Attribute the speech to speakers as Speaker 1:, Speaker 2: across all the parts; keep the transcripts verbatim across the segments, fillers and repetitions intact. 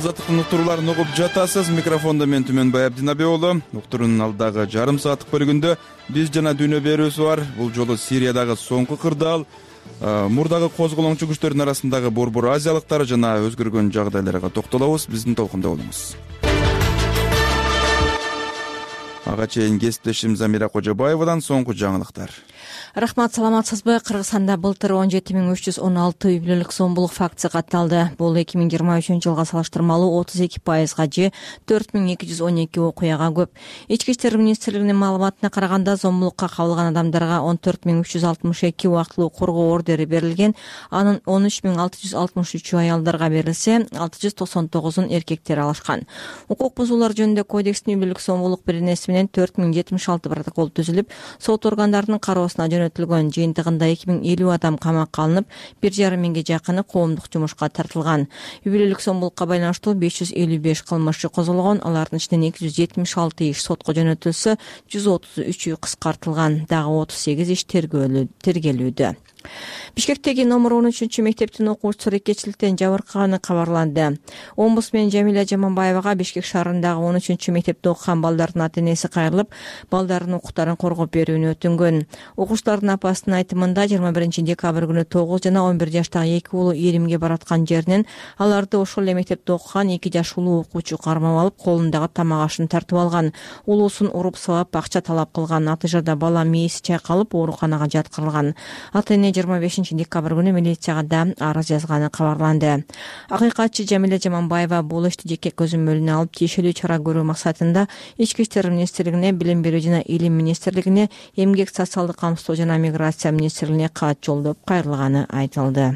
Speaker 1: Азаттыктын уктурууларын угуп жатасыз. Микрофондо мен Түмөнбай Абдинабек уулу. Уктуруунун алдагы жарым сааттык бөлүгүндө биз жана дүйнө берүүсү бар. Бул жолу Сириядагы соңку кырдаал, мурдагы козголоңчу күчтөрдүн арасындагы борбор азиялыктар жана өзгөргөн жагдайларга токтолобуз. Биздин толкунда болуңуз. Ага чейин кесиптешим Замира Кожобаевадан соңку жаңылыктар.
Speaker 2: Рахмат, саламатсызбы? Кыргызстанда былтыр он жети миң үч жүз он алты үй бүлөлүк зомбулук фактысы катталды. Бул эки миң жыйырма үчүнчү жылга салыштырмалуу отуз эки пайызга же төрт миң эки жүз он эки окуяга көп. Ички иштер министрлигинин маалыматына караганда, зомбулукка кабылган адамдарга он төрт миң үч жүз алтымыш эки убактылуу коргоо ордери берилген. Анын он үч миң алты жүз алтымыш үчү аялдарга берилсе, алты жүз токсон тогузун эркектер алышкан. Укук бузуулар жөнүндө кодекстин үй бүлөлүк зомбулук беренеси менен төрт миң жетимиш алты протокол түзүлүп, сот органдарынын кароосуна жөнөтүлгөн. Жыйынтыгында эки миң элүү адам камакка алынып, бир жарым миңге жакыны коомдук жумушка тартылган. Үй бүлөлүк зомбулукка байланыштуу беш жүз элүү беш кылмыш козголгон. Алардын ичинен эки жүз жетимиш алты иш сотко жөнөтүлсө, жүз отуз үчү кыскартылган. Дагы отуз сегиз иш тергелүүдө. Бишкектеги номер он үчүнчү мектептин окуучусу рекетчиликтен жабыркаганы кабарланды. Омбудсмен Жамиля Жаманбаевага Бишкек шаарындагы он үчүнчү мектепте окуган балдардын ата-энеси кайрылып, балдардын укуктарын коргоп берүүнү өтүнгөн. Окуучулардын апасынын айтымында жыйырма биринчи декабрь күнү тогуз жана он бир жаштагы эки уулу Иримге бараткан жеринен аларды ошол эле мектепте окуган эки жаш улуу окуучу кармап алып, колундагы тамак ашын тартып алган. Улуусун уруп сабап акча талап кылган. Натыйжада бала мээси чайкалып, ооруканага жаткырылган. Ата-эне жыйырма бешинчи декабрь күнү милицияга да арыз жазганы кабарланды. Акыйкатчы Жамиля Жаманбаева бул ишти жеке көзөмөлүнө алып, тиешелүү чара көрүү максатында Ички иштер министрлигине, Билим берүү жана Илим министрлигине, Эмгек, социалдык камсыздоо жана миграция министрлигине кат жолдоп кайрылганы айтылды.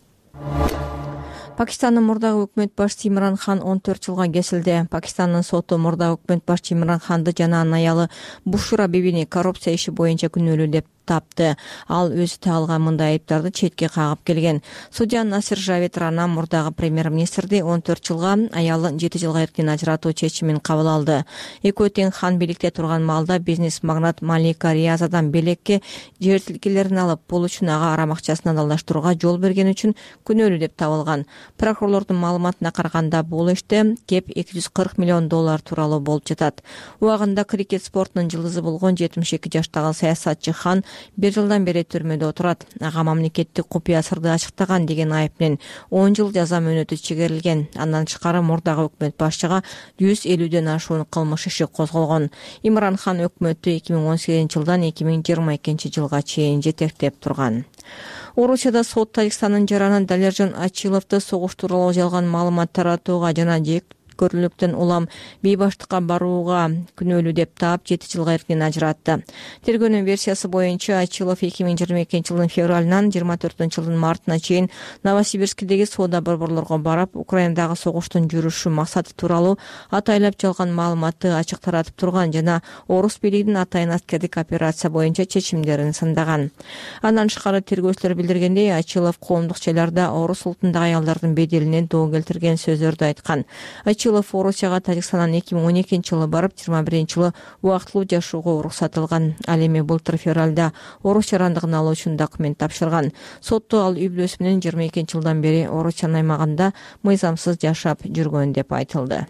Speaker 2: Пакистандын мурдагы өкмөт башчысы Имран Хан он төрт жылга кесилди. Пакистандын соту мурдагы өкмөт башчысы Имран Ханды жана анын аялы Бушра бибини коррупция иши боюнча күнөөлүү деп тапты. Ал өзү тагылган мындай айыптарды четке кагып келген. Судья Насир Жавед Рана мурдагы премьер-министрди он төрт жылга, аялын жети жылга эркин ажыратуу чечимин кабыл алды. Экөө тең Хан бийликте турган маалда бизнес-магнат Малика Риязадан белекке жер тилкелерин алып, бул үчүн ага арам акчасын адалдаштырууга жол берген үчүн күнөөлүү деп табылган. Прокурорлордун маалыматына караганда, бул иште кеп эки жүз кырк миллион доллар тууралуу болуп жатат. Убагында крикет спортунун жылдызы болгон жетимиш эки жаштагы саясатчы Хан бир жылдан бери түрмөдө отурат. Ага мамлекеттик купуя сырды ачыктаган деген айып менен он жыл жаза мөөнөтү чегерилген. Андан тышкары мурдагы өкмөт башчыга жүз элүүдөн ашуун кылмыш иши козголгон. Имран Хан өкмөттү эки миң он сегизинчи жылдан эки миң жыйырма экинчи жылга чейин жетектеп турган. Орусияда сот Тажикстандын жараны Далержан Ачиловду согуш тууралуу жалган маалымат таратууга жана жек көрүүлүктөн улам бейбаштыкка барууга күнөөлүү деп таап, жети жылга эркин ажыратты. Тергөөнүн версиясы боюнча Ачилов эки миң жыйырма экинчи жылдын февралынан жыйырма төртүнчү жылдын мартына чейин Новосибирскидеги соода борборлорго барып, Украинадагы согуштун жүрүшү максаты тууралуу атайлап жалган маалыматты ачык таратып турган жана орус бийлигинин атайын аскердик операция боюнча чечимдерин сындаган. Андан тышкары тергөөчүлөр билдиргендей, Ачилов коомдук жайларда орус улутундагы аялдардын беделине доо келтирген сөздөрдү айткан. Ачилов Орусияга Тажикстандан эки миң он экинчи жылы барып, жыйырма биринчи жылы убактылуу жашоого уруксат алган. Ал эми былтыр февралда орус жарандыгын алуу үчүн документ тапшырган. Сотто ал үй бүлөсү менен жыйырма экинчи жылдан бери Орусиянын аймагында мыйзамсыз жашап жүргөн деп айтылды.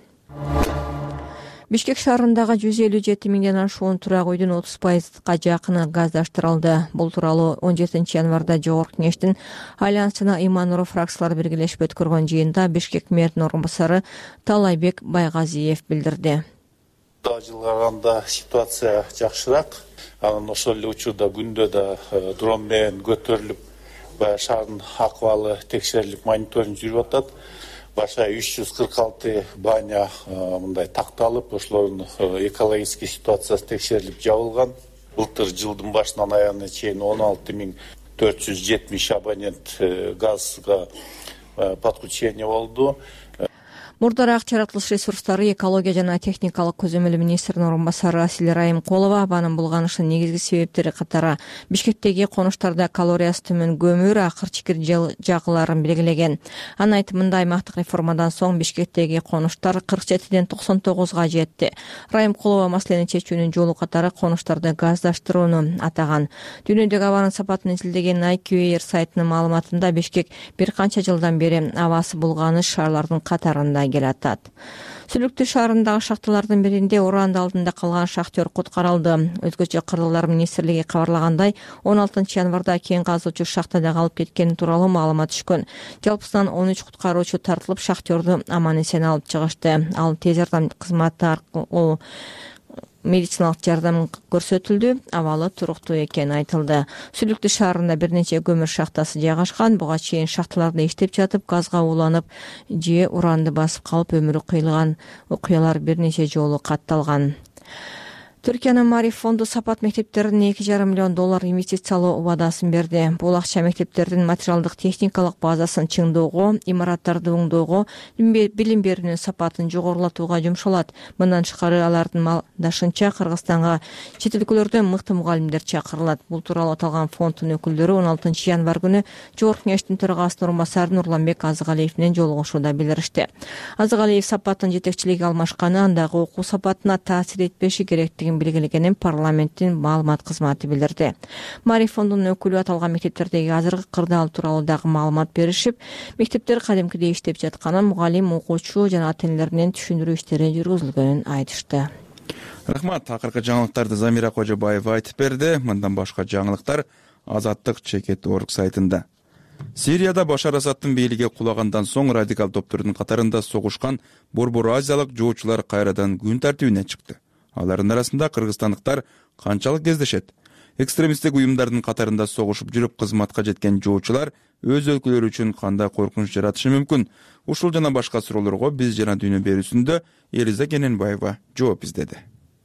Speaker 2: Бишкек шаарындагы жүз элүү жети миңден ашуун турак үйдүн отуз пайызга жакыны газдаштырылды. Бул тууралуу он жетинчи январда Жогорку кеңештин Альянс жана Имануров фракциялары биргелешип өткөргөн жыйында Бишкек мэринин орун басары Талайбек Байгазиев билдирди.
Speaker 3: Жылга караганда ситуация жакшыраак. Анан ошол эле учурда күндө да дрон менен көтөрүлүп, баягы шаардын акыбалы текшерилип, мониторинг жүрүп атат. Баша үч жүз кырк алты баня мындай такталып, ошолордун экологический ситуациясы текшерилип жабылган. Былтыр жылдын башынан аягына чейин он алты миң төрт жүз жетимиш абонент газга подключение болду.
Speaker 2: Мурдараак жаратылыш ресурстары, экология жана техникалык көзөмөл министринин орун басары Асил Райымкулова абанын булганышынын негизги себептери катары Бишкектеги конуштарда калориясы төмөн көмүр, акыр чикир жагыларын белгилеген. Анын айтымында, аймактык реформадан соң Бишкектеги конуштар кырк жетиден токсон тогузга жетти. Райымкулова маселени чечүүнүн жолу катары конуштарды газдаштырууну атаган. Дүйнөдөгү абанын сапатын изилдеген ай кью эй эр сайтынын маалыматында Бишкек бир канча жылдан бери абасы булганыш шаарлардын катарында кырсыгында келатат. Сүлүктүү шаарындагы шахталардын биринде уранды алдында калган шахтер куткарылды. Өзгөчө Кыргыздар министрлиги кабарлагандай, он алтынчы январда кен казуучу шахтада калып кеткени тууралуу маалымат түшкөн. Жалпысынан он үч куткаруучу тартылып, шахтерду аман эсен алып чыгышты. Ал тез жардам кызматы аркылуу медициналык жардам көрсөтүлдү. Абалы туруктуу экени айтылды. Сүлүктүү шаарында бир нече көмүр шахтасы жайгашкан. Буга чейин шахталарда иштеп жатып, газга уланып же уранды басып калып өмүрү кыйылган окуялар бир нече жолу катталган. Түркиянын Мариф фонду сапат мектептерине эки жарым миллион доллар инвестициялоо убадасын берди. Бул акча мектептердин материалдык техникалык базасын чыңдоого, имараттарды оңдоого, билим берүүнүн сапатын жогорулатууга жумшалат. Мындан тышкары алардын малдашынча Кыргызстанга чет өлкөлөрдөн мыкты мугалимдер чакырылат. Бул тууралуу аталган фонддун өкүлдөрү он алтынчы январ күнү Жогорку Кеңештин төрагасынын орун басары Нурланбек Азыгалиев менен жолугушууда билдиришти. Азыгалиев сапаттын жетекчилиги алмашканы, андагы окуу сапатына таасир этпеши керектигин белгилегенин парламенттин маалымат кызматы билдирди. Мариф фондунун өкүлү аталган мектептердеги азыркы кырдаал тууралуу дагы маалымат беришип, мектептер кадимкидей иштеп жатканын, мугалим, окуучу жана ата-энелеринен түшүндүрүү иштери жүргүзүлгөнүн айтышты.
Speaker 1: Рахмат. Акыркы жаңылыктарды Замира Кожобаева айтып берди. Мындан башка жаңылыктар Азаттык чекит точка орг сайтында. Сирияда Башар Асадтын бийлиги кулагандан соң радикал топтордун катарында согушкан борбор азиялык жоочулар кайрадан күн тартибине чыкты. Алардын арасында кыргызстандыктар канчалык кездешет? Экстремисттик уюмдардын катарында согушуп жүрүп кызматка жеткен жоочулар өз өлкөлөрү үчүн кандай коркунуч жаратышы мүмкүн? Ушул жана башка суроолорго биз жана дүйнө берүүсүндө Элиза Кененбаева жооп издеди.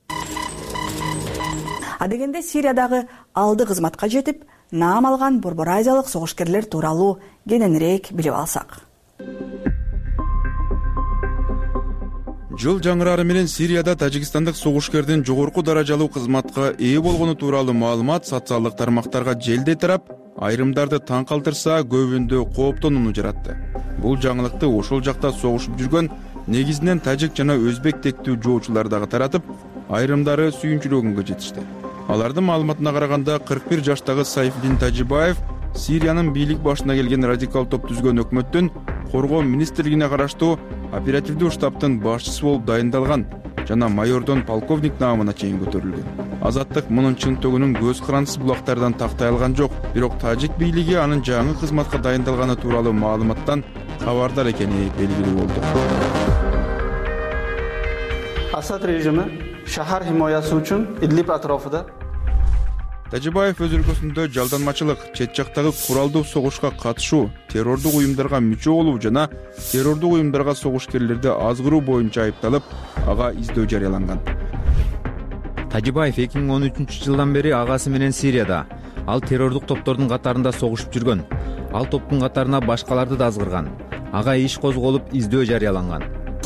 Speaker 4: Адегенде Сириядагы алды кызматка жетип, наам алган борбор азиялык согушкерлер тууралуу кененирээк билип алсак.
Speaker 1: Жыл жаңырары менен Сирияда тажикстандык согушкердин жогорку даражалуу кызматка ээ болгону тууралуу маалымат социалдык тармактарга желдей тарап, айрымдарды таң калтырса, көбүндө кооптонууну жаратты. Бул жаңылыкты ошол жакта согушуп жүргөн негизинен тажик жана өзбек тектүү жоочулар дагы таратып, айрымдары сүйүнчүлөгөнгө жетишти. Алардын маалыматына караганда, кырк бир жаштагы Сайфиддин Тажибаев Сириянын бийлик башына келген радикал топ түзгөн өкмөттүн коргоо министрлигине караштуу оперативдүү штабтын башчысы болуп дайындалган жана майордон полковник наамына чейин көтөрүлгөн. Азаттык мунун чын төгүнүн көз карандысыз булактардан тактай алган жок, бирок тажик бийлиги анын жаңы кызматка дайындалганы тууралуу маалыматтан кабардар экени белгилүү болду.
Speaker 5: Асад режими шаар химоясы үчүн Идлиб атрофунда
Speaker 1: Тажибаев өз өлкөсүндө жалданмачылык, чет жактагы куралдуу согушка катышуу, террордук уюмдарга мүчө болуу жана террордук уюмдарга согушкерлерди азгыруу боюнча айыпталып, ага издөө жарыяланган.
Speaker 6: Тажибаев эки миң он үчүнчү жылдан бери агасы менен Сирияда. Ал террордук топтордун катарында согушуп жүргөн. Ал топтун катарына башкаларды да азгырган. Ага иш козголуп, издөө жарыяланган.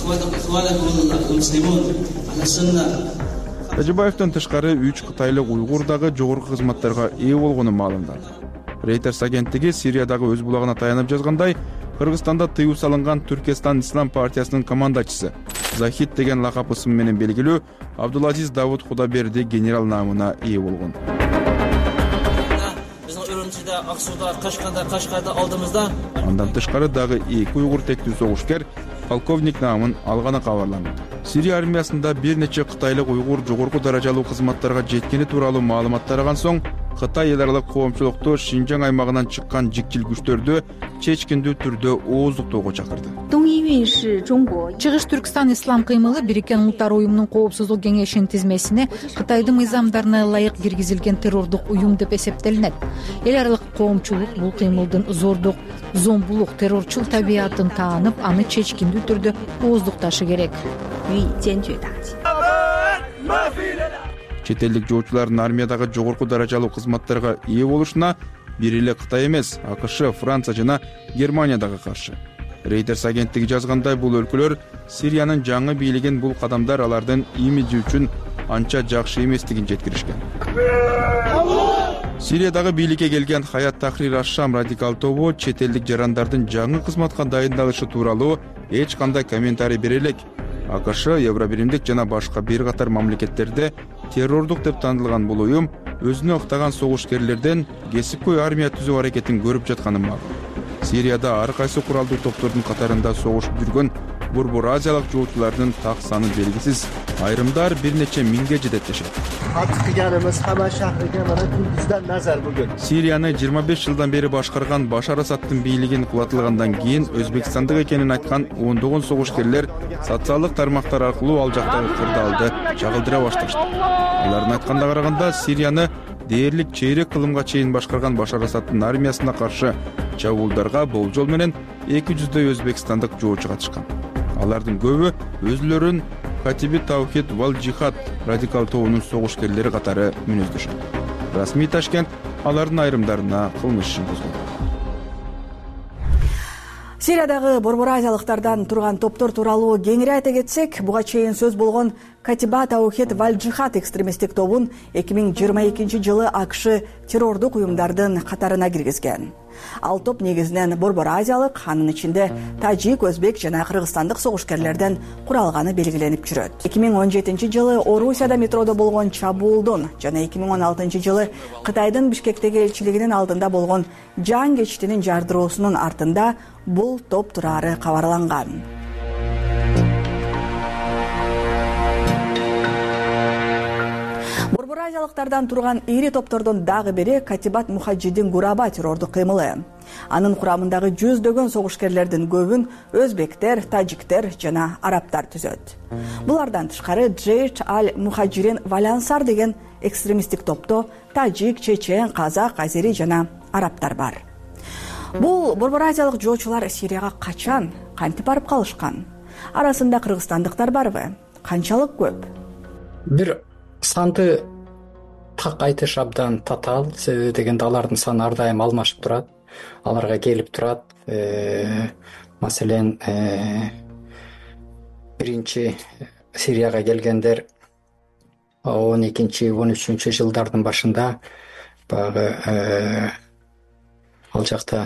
Speaker 1: Тажибаевден тышкары үч кытайлык уйгур дагы жогорку кызматтарга ээ болгону маалымдалды. Reuters агенттиги Сириядагы өз булагына таянып жазгандай, Кыргызстанда тыюу салынган Түркестан Ислам партиясынын командачысы Захид деген лакап ысым менен белгилүү Абдулазиз Давуд Худаберди генерал наамына ээ болгон. Андан тышкары дагы эки уйгур тектүү согушкер полковник наамын алганы кабарланды. Сирия армиясында бир нече кытайлык уйгур жогорку даражалуу кызматтарга жеткени тууралуу маалымат тараган соң, Кытай эл аралык коомчулукту Шинжаң аймагынан чыккан жикчил күчтөрдү чечкиндүү түрдө ооздуктоого чакырды.
Speaker 7: Чыгыш Түркстан Ислам кыймылы Бириккен Улуттар уюмунун коопсуздук кеңешинин тизмесине Кытайдын мыйзамдарына ылайык киргизилген террордук уюм деп эсептелинет. Эл аралык коомчулук бул кыймылдын зордук, зомбулук, террорчул табиятын таанып, аны чечкиндүү түрдө ооздукташы керек.
Speaker 1: Чет элдик жоочулардын армиядагы жогорку даражалуу кызматтарга ээ болушуна бир эле Кытай эмес, АКШ, Франция жана Германия дагы каршы. Reuters агенттиги жазгандай, бул өлкөлөр Сириянын жаңы бийлигин бул кадамдар алардын имиджи үчүн анча жакшы эместигин жеткиришкен. Сириядагы бийликке келген Хаят Тахрир аш-Шам радикал тобу чет элдик жарандардын жаңы кызматка дайындалышы тууралуу эч кандай комментарий бере элек. АКШ, Евробиримдик жана башка бир катар мамлекеттерде террордук деп танылган бул уюм өзүнө ыктаган согушкерлерден кесипкөй армия түзүү аракетин көрүп жатканы маалым. Сирияда ар кайсы куралдуу топтордун катарында согушуп жүргөн Борбор Азиялык жоочулардын так саны белгисиз. Айрымдар бир нече миңге жетет дешет.
Speaker 8: Atqiganimiz Hama shahriga mana bizdan nazar bugun.
Speaker 1: Сирияны жыйырма беш жылдан бери башкарган Башар Асадтын бийлигин кулатылгандан кийин Өзбекстандык экенин айткан ондогон согушкерлер социалдык тармактар аркылуу ал жактагы кырдаалды чагылдыра башташты. Алардын айтканына караганда, Сирияны дээрлик чейрек кылымга чейин башкарган Башар Асадтын армиясына каршы чабуулдарга болжол менен эки жүздөй өзбекстандык жоочу катышкан. Алардын көбү өзүлөрүн Катиби Таухид вал Джихад радикал тобунун согушкерлери катары мүнөздөшөт. Расмий Ташкент алардын айрымдарына кылмыш ишин козгоду.
Speaker 4: Сириядагы борбор азиялыктардан турган топтор тууралуу кеңири айта кетсек, буга чейин сөз болгон Катиба Таухид вал Джихад экстремисттик тобун эки миң жыйырма экинчи жылы АКШ террордук уюмдардын катарына киргизген. Ал топ негизинен борбор азиялык, анын ичинде тажик, өзбек жана кыргызстандык согушкерлерден куралганы белгиленип жүрөт. эки миң он жетинчи жылы Орусияда метродо болгон чабуулдун жана эки миң он алтынчы жылы Кытайдын Бишкектеги элчилигинин алдында болгон жан кечитинин жардыроосунун артында бул топ турары кабарланган. Борбор азиялыктардан турган ири топтордон дагы бири Катибат Мухаджидин Гураба террордук кыймылы. Анын курамындагы жүздөгөн согушкерлердин көбүн өзбектер, тажиктер жана арабтар түзөт. Булардан тышкары Джейш аль-Мухаджирин Валансар деген экстремисттик топто тажик, чечен, казак, азери жана арабтар бар. Бул борбор азиялык жоочулар Сирияга качан, кантип барып калышкан? Арасында кыргызстандыктар барбы? Канчалык көп?
Speaker 9: Бир санды так айтыш абдан татаал, себеби дегенде алардын саны ар дайым алмашып турат, аларга келип турат. Маселен, биринчи Сирияга келгендер он экинчи он үчүнчү жылдардын башында баягы ал жакта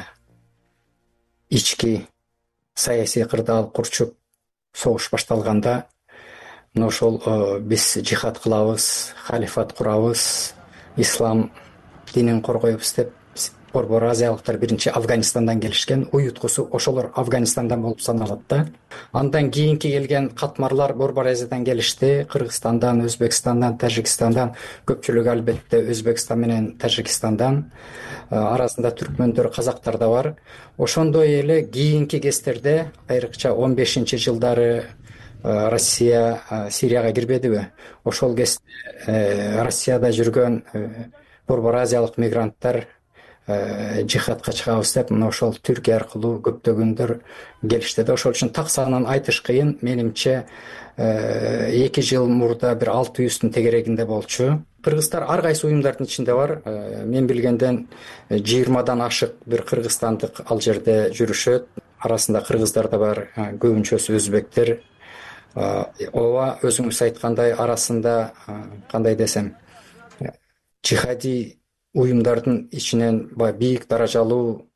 Speaker 9: ички саясий кырдаал курчуп согуш башталганда, ошол биз жихад кылабыз, халифат курабыз, ислам динин коргойбуз деп борбор азиялыктар биринчи Афганистандан келишкен. Уюткусу ошолор Афганистандан болуп саналат да. Андан кийинки келген катмарлар борбор азиядан келишти. Кыргызстандан, Өзбекстандан, Тажикстандан, көпчүлүгү албетте Өзбекстан менен Тажикстандан, арасында түркмөндөр, казактар да бар. Ошондой эле кийинки кездерде, айрыкча он бешинчи жылдары Россия Сирияга кирбедиби? Ошол кезде Россияда жүргөн борбор азиялык мигранттар жихадка чыгабыз деп, мына ошол Түркия аркылуу көптөгөндөр келишти да. Ошол үчүн так санын айтыш кыйын. Менимче эки жыл мурда бир алты жүздүн тегерегинде болчу. Кыргыздар ар кайсы уюмдардын ичинде бар. Мен билгенден жыйырмадан ашык бир кыргызстандык ал жерде жүрүшөт. Арасында кыргыздар да бар, көбүнчөсү өзбектер. Ооба, өзүңүз айткандай, арасында кандай десем, жихади уюмдардын ичинен бийик даражалуу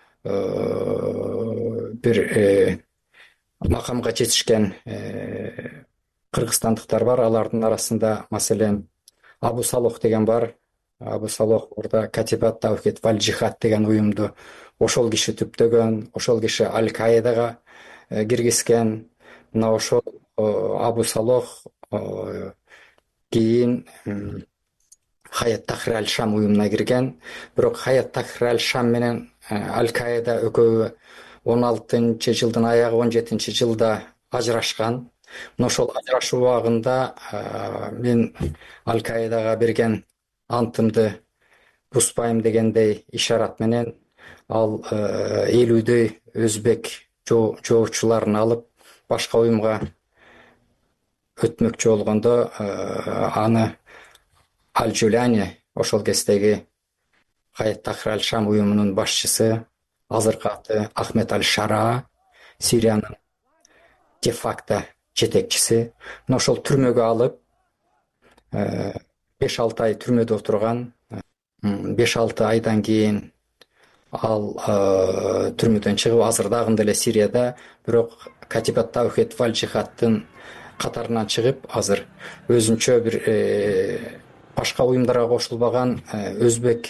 Speaker 9: бир макамга жетишкен кыргызстандыктар бар. Алардын арасында маселен Абу Салох деген бар. Абу Салох орда Катибат Таухид вал Джихад деген уюмду ошол киши түптөгөн, ошол киши Аль-Каидага киргизген. Мына ошол Абу Салох кийин Хаят Тахрир аль-Шам уюмуна кирген. Бирок Хаят Тахрир аль-Шам менен Аль-Каида экөө он алтынчы жылдын аягы он жетинчи жылда ажырашкан. Мына ошол ажырашуу убагында мен Аль-Каидага берген антымды бузбайм дегендей ишарат менен ал элүүдөй өзбек жоочуларын алып башка уюмга өтмөкчү болгондо аны Аль-Джуляни, ошол кездеги Хаят Тахрир аль-Шам уюмунун башчысы, азыркы аты Ахмед аль-Шара, Сириянын де-факто жетекчиси, мына ошол түрмөгө алып беш алты ай түрмөдө отурган. беш алты айдан кийин ал түрмөдөн чыгып азыр дагы эле Сирияда, бирок Катибат Таухид вал Джихадтын катарынан чыгып азыр өзүнчө бир башка уюмдарга кошулбаган өзбек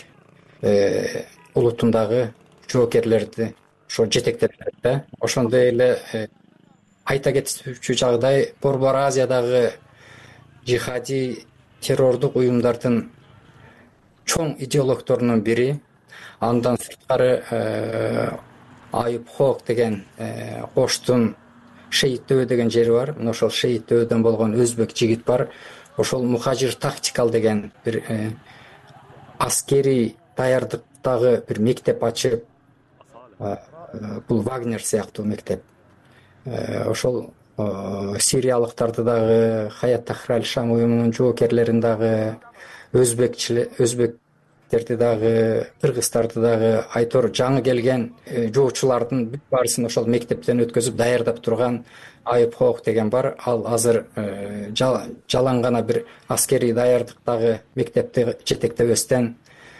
Speaker 9: улутундагы жоокерлерди ошо жетектеп да. Ошондой эле айта кетүүчү жагдай Борбор Азиядагы жихади террордук уюмдардын чоң идеологторунун бири. Андан сырткары Айып Хок деген Коштун Шейиттөө деген жери бар. Мына ошол Шейиттөөдөн болгон өзбек жигит бар. Ошол Мухажир тактикал деген бир аскери даярдыктагы бир мектеп ачып, бул Вагнер сыяктуу мектеп. Ошол сириялыктарды дагы, Хаят Тахрир аль-Шам уюмунун жоокерлерин дагы, өзбектерди дагы, кыргыздарды дагы, айтор жаңы келген жоочулардын бүт баарысын ошол мектептен өткөзүп даярдап турган Айып Хок деген бар. Ал азыр жалаң гана бир аскери даярдыктагы мектепти жетектебестен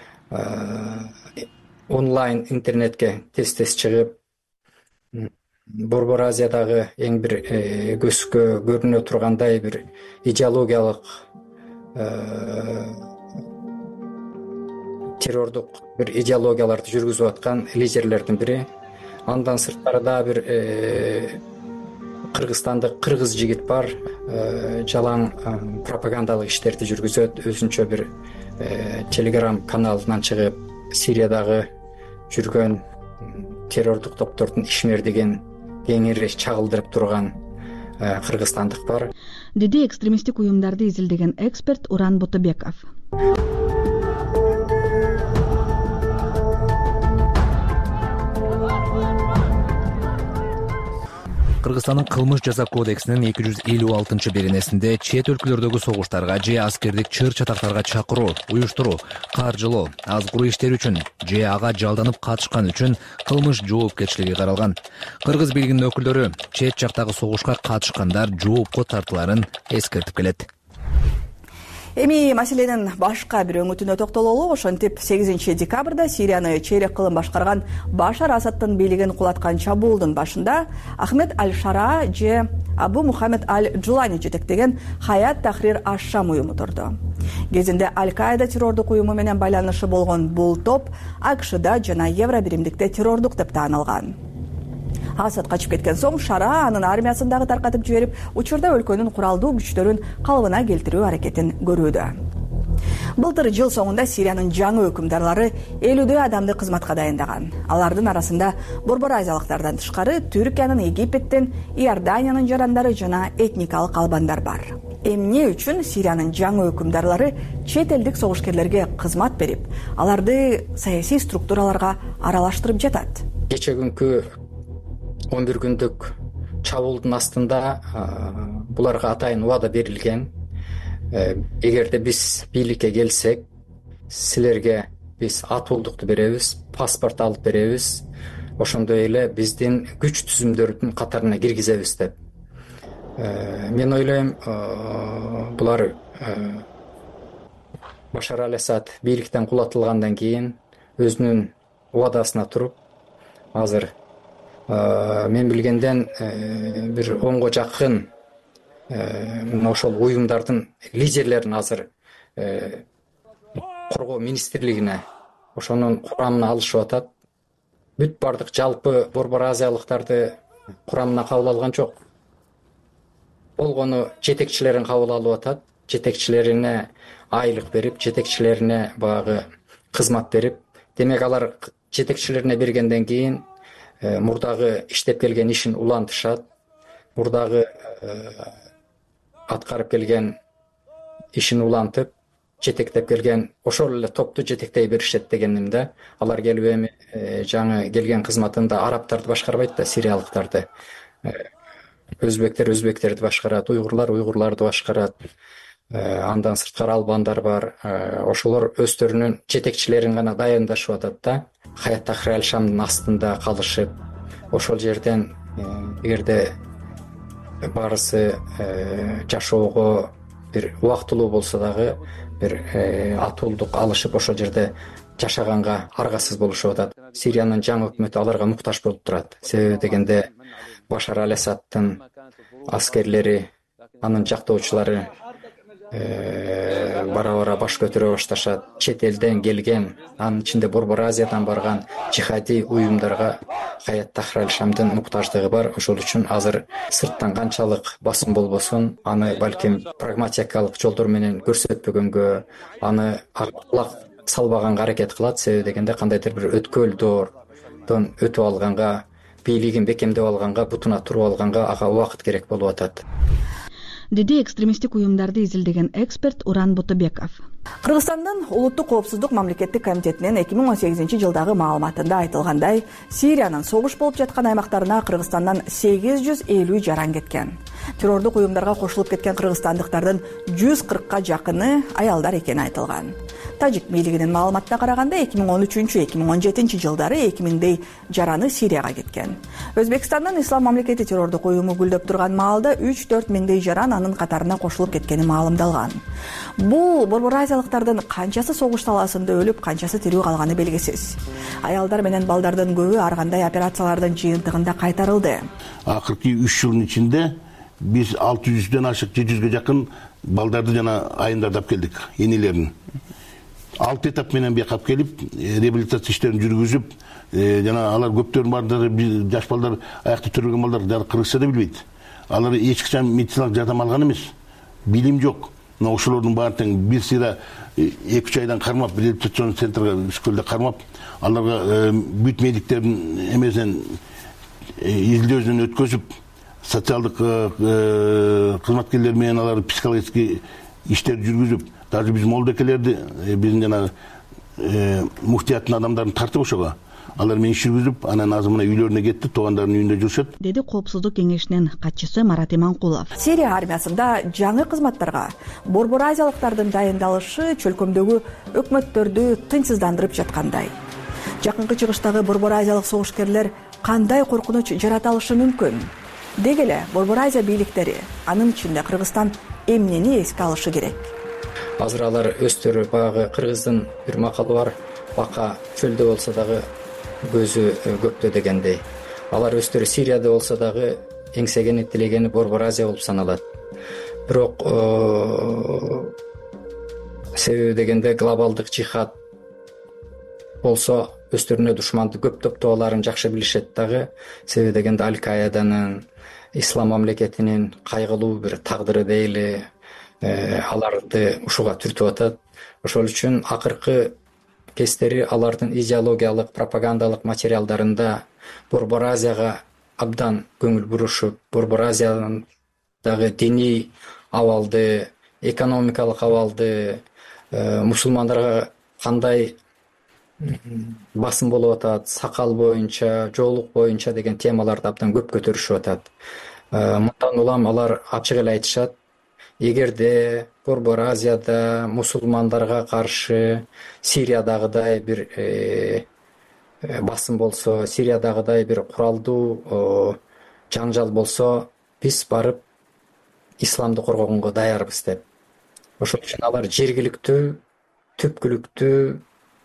Speaker 9: онлайн интернетке тез-тез чыгып, Борбор Азиядагы эң бир көзгө көрүнө тургандай бир идеологиялык террордук бир идеологияларды жүргүзүп аткан лидерлердин бири. Андан сырткары да бир Кыргызстандык кыргыз жигит бар, жалаң пропагандалык иштерди жүргүзөт, өзүнчө бир телеграм каналынан чыгып, Сириядагы жүргөн террордук топтордун ишмердигин кеңири чагылдырып турган кыргызстандык бар,
Speaker 4: деди экстремисттик уюмдарды изилдеген эксперт Уран Ботобеков.
Speaker 10: Кыргызстандын кылмыш жаза кодексинин эки жүз элүү алтынчы беренесинде чет өлкөлөрдөгү согуштарга же аскердик чыр-чатактарга чакыруу, уюштуруу, каржылоо, азгыруу иштери үчүн же ага жалданып катышкан үчүн кылмыш жоопкерчилиги каралган. Кыргыз бийлигинин өкүлдөрү чет жактагы согушка катышкандар жоопко тартыларын эскертип келет.
Speaker 4: Эми маселенин башка бир өңүтүнө токтололу. Ошентип сегизинчи декабрда Сирияны чейрек кылым башкарган Башар Асадтын бийлигин кулаткан чабуулдун башында Ахмед аль-Шара же Абу Мухаммед аль-Джулани жетектеген Хаят Тахрир аль-Шам уюму турду. Кезинде Аль-Каида террордук уюму менен байланышы болгон бул топ АКШда жана Евро биримдикте террордук деп таанылган. Асад качып кеткен соң Шара анын армиясын дагы таркатып жиберип, учурда өлкөнүн куралдуу күчтөрүн калыбына келтирүү аракетин көрүүдө. Былтыр жыл соңунда Сириянын жаңы өкүмдарлары элүүдөй адамды кызматка дайындаган. Алардын арасында Борбор Азиялыктардан тышкары Түркиянын, Египеттен, Иорданиянын жарандары жана этникалык албандар бар. Эмне үчүн Сириянын жаңы өкүмдарлары чет элдик согушкерлерге кызмат берип, аларды саясий структураларга аралаштырып жатат?
Speaker 9: Кече күнкү он бир күндүк чабуулдун астында буларга атайын убада берилген. Эгерде биз бийликке келсек, силерге биз атуулдукту беребиз, паспорт алып беребиз, ошондой эле биздин күч түзүмдөрдүн катарына киргизебиз деп. Мен ойлойм, булар Башар аль-Асад бийликтен кулатылгандан кийин өзүнүн убадасына туруп, азыр мен билгенден бир онго жакын ошол уюмдардын лидерлерин азыр коргоо министрлигине ошонун курамына алышып атат. Бүт бардык жалпы Борбор Азиялыктарды курамына кабыл алган жок. Болгону жетекчилерин кабыл алып атат. Жетекчилерине айлык берип, жетекчилерине багы кызмат берип, демек алар жетекчилерине бергенден кийин мурдагы иштеп келген ишин улантышат, мурдагы аткарып келген ишин улантып, жетектеп келген ошол эле топту жетектей беришет дегенимде. Алар келип эми жаңы келген кызматында арабтарды башкарбайт да, сириялыктарды. Өзбектер өзбектерди башкарат, уйгурлар уйгурларды башкарат. Андан сырткары албандар бар. Ошолор өздөрүнүн жетекчилерин гана дайындашып атат да. Хаят Тахрир аль-Шамдын астында калышып, ошол жерден эгерде баарысы жашоого бир убактылуу болсо дагы бир атуулдук алышып, ошол жерде жашаганга аргасыз болушуп атат. Сириянын жаңы өкмөтү аларга муктаж болуп турат. Себеби дегенде Башар аль-Асадтын аскерлери, анын жактоочулары бара-бара баш көтөрө башташат. Чет элден келген, анын ичинде Борбор Азиядан барган жихади уюмдарга Хаят Тахир Аль-Шамдын муктаждыгы бар. Ошол үчүн азыр сырттан канчалык басым болбосун, аны балким прагматикалык жолдор менен көрсөтпөгөнгө, аны кулак салбаганга аракет кылат. Себеби дегенде кандайдыр бир өткөлдөрдөн өтүп алганга, бийлигин бекемдеп алганга, бутуна туруп алганга ага убакыт керек болуп атат,
Speaker 11: деди экстремисттик уюмдарды изилдеген эксперт Уран Ботобеков.
Speaker 4: Кыргызстандын улуттук коопсуздук мамлекеттик комитетинин эки миң он сегизинчи жылдагы маалыматында айтылгандай, Сириянын согуш болуп жаткан аймактарына Кыргызстандан сегиз жүз элүү жаран кеткен. Террордук уюмдарга кошулуп кеткен кыргызстандыктардын жүз кыркка жакыны аялдар экени айтылган. Тажик бийлигинин маалыматына караганда эки миң он үчүнчү эки миң он жетинчи жылдары эки миңдей жараны Сирияга кеткен. Өзбекстандын Ислам мамлекети террордук уюму гүлдөп турган маалда үч төрт миңдей жаран анын катарына кошулуп кеткени маалымдалган. Бул борбор азиялыктардын канчасы согуш талаасында өлүп, канчасы тирүү калганы белгисиз. Аялдар менен балдардын көбү ар кандай операциялардын жыйынтыгында кайтарылды.
Speaker 12: Акыркы үч жылдын ичинде биз алты жүздөн ашык, жети жүзгө жакын балдарды жана айымдарды алып келдик, энелерин. Алты этап менен бекап келип, реабилитация иштерин жүргүзүп, жана алар көптөрүн бардары, жаш балдар, аякты төрөлгөн балдар дагы кыргызча да билбейт. Алар эч качан медициналык жардам алган эмес. Билим жок. Мына ошолордун баары тең бир сыйра эки үч айдан кармап, реабилитацион центрге түшкөлдө кармап, аларга бүт медиктердин эмесинен изилдөөсүнөн өткөзүп, социалдык кызматкерлер менен алар психологический иштер жүргүзүп, даже биз молдекелерди, биздин жана муфтияттын адамдарын тартып ошого. Алар менен иш жүргүзүп, анан азыр мына үйлөрүнө кетти, туугандарынын үйүндө жүрүшөт,
Speaker 11: деди Коопсуздук кеңешинин катчысы Марат Иманкулов.
Speaker 4: Сирия армиясында жаңы кызматтарга борбор азиялыктардын дайындалышы чөлкөмдөгү өкмөттөрдү тынчсыздандырып жаткандай. Жакынкы чыгыштагы борбор азиялык согушкерлер кандай коркунуч жарата алышы мүмкүн? Деги эле борбор азия бийликтери, анын ичинде Кыргызстан эмнени эске алышы керек?
Speaker 9: Азыр алар өздөрү баягы кыргыздын бир макалы бар, бака чөлдө болсо дагы көзү көктө дегендей. Алар өздөрү Сирияда болсо дагы эңсегени, тилегени борбор азия болуп саналат. Бирок себеби дегенде глобалдык жихад болсо өздөрүнө душманды көп топтооларын жакшы билишет дагы. Себеби дегенде Аль-Каиданын, Ислам мамлекетинин кайгылуу бир тагдыры дейли, аларды ушуга түртүп атат. Ошол үчүн акыркы кездери алардын идеологиялык, пропагандалык материалдарында борбор азияга абдан көңүл бурушуп, борбор азиядагы диний абалды, экономикалык абалды, мусулмандарга кандай басым болуп атат, сакал боюнча, жоолук боюнча деген темаларды абдан көп көтөрүшүп атат. Мындан улам алар ачык эле айтышат, эгерде борбор азияда мусулмандарга каршы Сириядагыдай бир басым болсо, Сириядагыдай бир куралдуу жаңжал болсо, биз барып исламды коргогонго даярбыз деп. Ошол үчүн алар жергиликтүү, түпкүлүктүү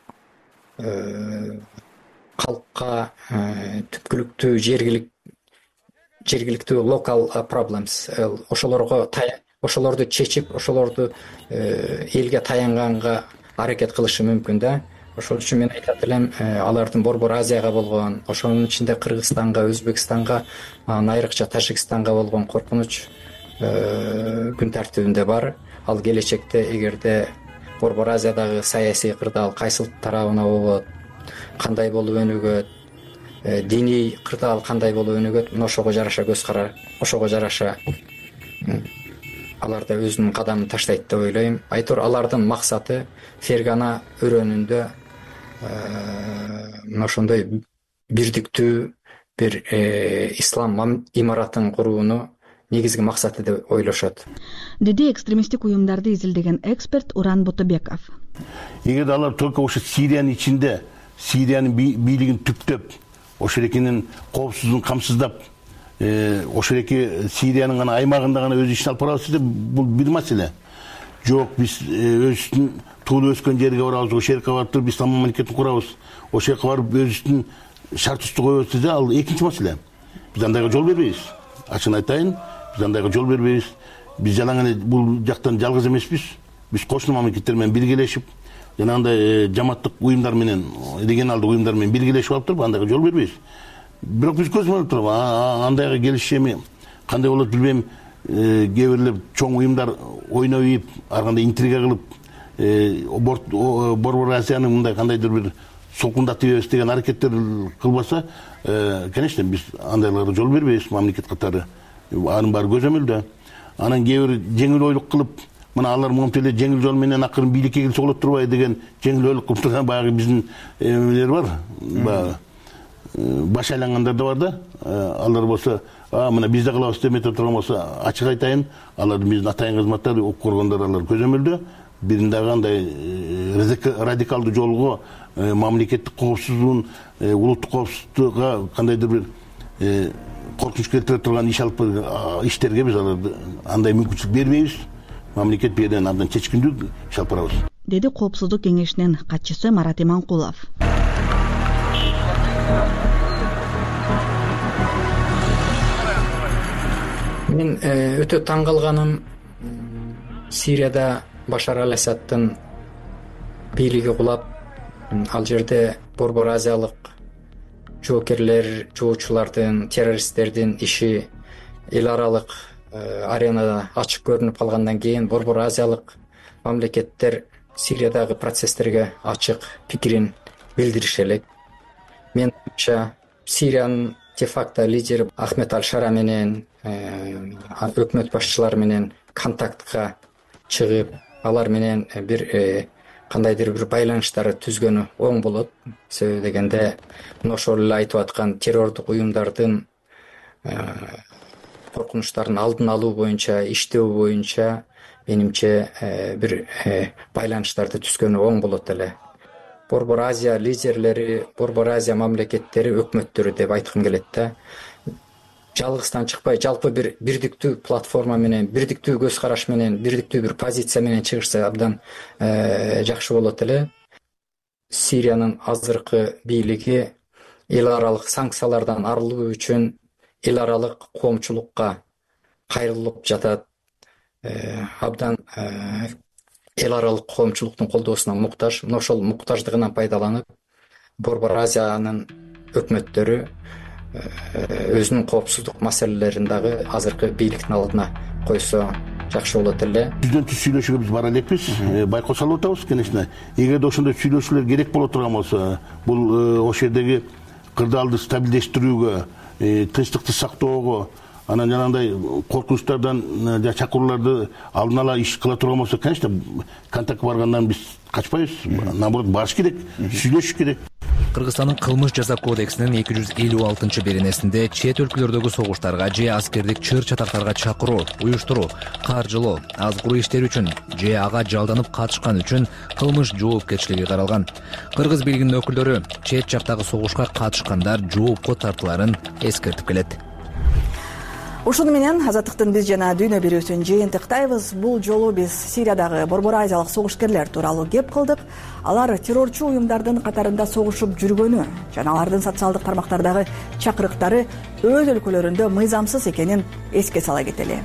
Speaker 9: калкка, түпкүлүктүү жергилик жергиликтүү local problems, ошолорго ошолорду чечип, ошолорду элге таянганга аракет кылышы мүмкүн да. Ошол үчүн мен айтат элем, алардын борбор азияга болгон, ошонун ичинде Кыргызстанга, Өзбекстанга, айрыкча Тажикстанга болгон коркунуч күн тартибинде бар. Ал келечекте эгерде борбор азиядагы саясий кырдаал кайсыл тарабына болот, кандай болуп өнүгөт, диний кырдаал кандай болуп өнүгөт, ошого жараша көз карар, ошого жараша алар да өзүнүн кадамын таштайт деп ойлойм. Айтор алардын максаты Фергана өрөөнүндө мына ошондой бирдиктүү бир ислам имаратын курууну негизги максаты деп ойлошот,
Speaker 11: деди экстремисттик уюмдарды изилдеген эксперт Уран Ботобеков.
Speaker 12: Эгерде алар только ошо Сириянын ичинде, Сириянын бийлигин түптөп, ошол экинин коопсуздугун камсыздап, ошол эки Сириянын гана аймагында гана өз ишин алып барабыз десе, бул бир маселе. Жок, биз өзүбүздүн туулуп өскөн жерге барабыз, ошол жерге барып туруп ислам мамлекетин курабыз, ошол жерге барып өзүбүздүн шартыбызды коебуз десе, ал экинчи маселе. Биз андайга жол бербейбиз. Ачыгын айтайын, биз андайга жол бербейбиз. Биз жалаң эле бул жактан жалгыз эмеспиз. Биз кошуна мамлекеттер менен биргелешип, жанагындай жаматтык уюмдар менен, регионалдык уюмдар менен биргелешип алып туруп андайга жол бербейбиз. бирок биз көзмөнүп турабыз андайга келиши эми кандай болот билбейм. Кээ бирлер чоң уюмдар ойноп ийип ар кандай интрига кылып Борбор Азиянын мындай кандайдыр бир солкундатып ийбес деген аракеттер кылбаса, конечно биз андайларга жол бербейбиз мамлекет катары. Анын баары көзөмөлдө. Анан кээ бир жеңил ойлук кылып, мына алар монтип эле жеңил жол менен акырын бийликке келсе болот турбайбы деген жеңил ойлук кылып турган баягы биздин эмелер бар. Баягы баш айлангандар да бар да. Алар болсо, мына биз да кылабыз деп метип турган болсо, ачык айтайын, алар биздин атайын кызматтар ук көргөндөр алар көзөмөлдө. Бирин дагы андай радикалдуу жолго мамлекеттик коопсуздугун, улуттук коопсуздукка кандайдыр бир коркунуч келтире турган иш алып иштерге биз аларды андай мүмкүнчүлүк бербейбиз. Мамлекет бул жерден абдан чечкиндүү иш алып барабыз,
Speaker 11: деди Коопсуздук кеңешинин катчысы Марат Иманкулов.
Speaker 9: Мен өтө таң калганым Сирияда Башар ал-Асадтын бийлиги кулап, ал жерде Борбор Азиялык жоокерлер, жоочулардын, террористтердин иши эл аралык аренада ачык көрүнүп калгандан кийин Борбор Азиялык мамлекеттер Сириядагы процесстерге ачык пикирин билдириши элек. Менимче Сириянын де-факто лидери Ахмед Аль-Шара менен өкмөт башчылары менен контактка чыгып, алар менен бир кандайдыр бир байланыштарды түзгөнү оң болот. Себеби дегенде ошол эле айтып аткан террордук уюмдардын коркунучтарын алдын алуу боюнча, иштөө боюнча менимче бир байланыштарды түзгөнү оң болот эле. Борбор Азия лидерлери, Борбор Азия мамлекеттери, өкмөттөрү деп айткым келет да. Жалгыздан чыкпай, жалпы бир бирдиктүү платформа менен, бирдиктүү көз караш менен, бирдиктүү бир позиция менен чыгышса абдан жакшы болот эле. Сириянын азыркы бийлиги эл аралык санкциялардан арылуу үчүн эл аралык коомчулукка кайрылып жатат. Абдан эл аралык коомчулуктун колдоосуна муктаж. Ошол муктаждыгынан пайдаланып, Борбор Азиянын өкмөттөрү өзүнүн коопсуздук маселелерин дагы азыркы бийликтин алдына койсо жакшы болот эле. Түздөн түз сүйлөшүүгө биз бара элекпиз, байкош алып атабыз, конечно. Эгерде ошондой сүйлөшүүлөр керек боло турган болсо, бул ошол жердеги кырдаалды стабилдештирүүгө, тынчтыкты сактоого, анан жанагындай коркунучтардан чакырууларды алдын ала иш кыла турган болсо, конечно, контактка баргандан биз качпайбыз. Наоборот, барыш керек, сүйлөшүш керек.
Speaker 10: Кыргызстандын кылмыш жаза кодексинин эки жүз элүү алтынчы беренесинде чет өлкөлөрдөгү согуштарга же аскердик чыр чатактарга чакыруу, уюштуруу, каржылоо, аз куру иштер үчүн же ага жалданып катышкан үчүн кылмыш жоопкерчилиги каралган. Кыргыз бийлигинин өкүлдөрү чет жактагы согушка катышкандар жоопко тартыларын эскертип келет.
Speaker 4: Ушуну менен Азаттыктын биз жана дүйнө берүүсүн жыйынтыктайбыз. Бул жолу биз Сириядагы Борбор Азиялык согушкерлер тууралуу кеп кылдык. Алар террорчу уюмдардын катарында согушуп жүргөнү жана алардын социалдык тармактардагы чакырыктары өз өлкөлөрүндө мыйзамсыз экенин эске сала кетели.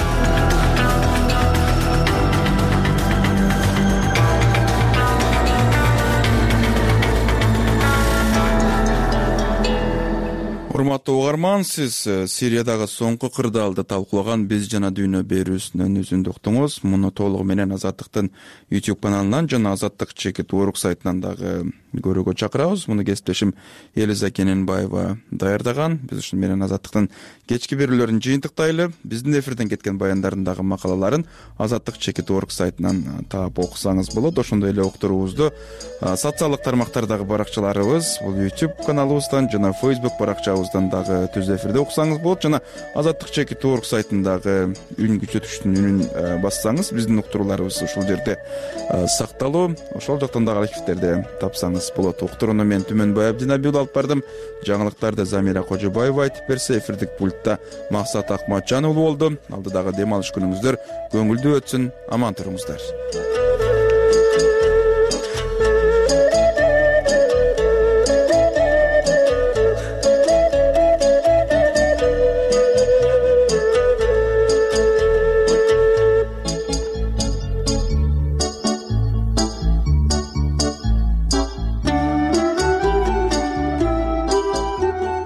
Speaker 1: Урматтуу угарман, сиз Сириядагы соңку кырдаалды талкуулаган биз жана дүйнө берүүсүнөн үзүндү уктуңуз. Муну толугу менен Азаттыктын YouTube каналынан жана Азаттык чекит орг сайтынан дагы көрүүгө чакырабыз. Муну кесиптешим Элиза Кененбаева даярдаган. Биз ушун менен Азаттыктын кечки берүүлөрүн жыйынтыктайлы. Биздин эфирден кеткен баяндардагы макалаларын Азаттык чекит орг сайтынан таап окусаңыз болот. Ошондой эле уктуруубузду социалдык тармактардагы баракчаларыбыз, бул YouTube каналыбыздан жана Facebook баракчабыздан дагы түз эфирде окусаңыз болот. Жана Азаттык чекит орг сайтындагы үн күчөтүштүн үнүн бассаңыз биздин уктурууларыбыз ушул жерде сакталуу. Ошол жактан дагы архивтерде тапсаңыз болот. Уктурууну мен Түмөнбай Абдинабиул алып бардым. Жаңылыктарды Замира Кожобаева айтып берсе, эфирдик пультта Максат Акматжан уулу болду. Алдыдагы дем алыш күнүңүздөр көңүлдүү өтсүн, аман туруңуздар.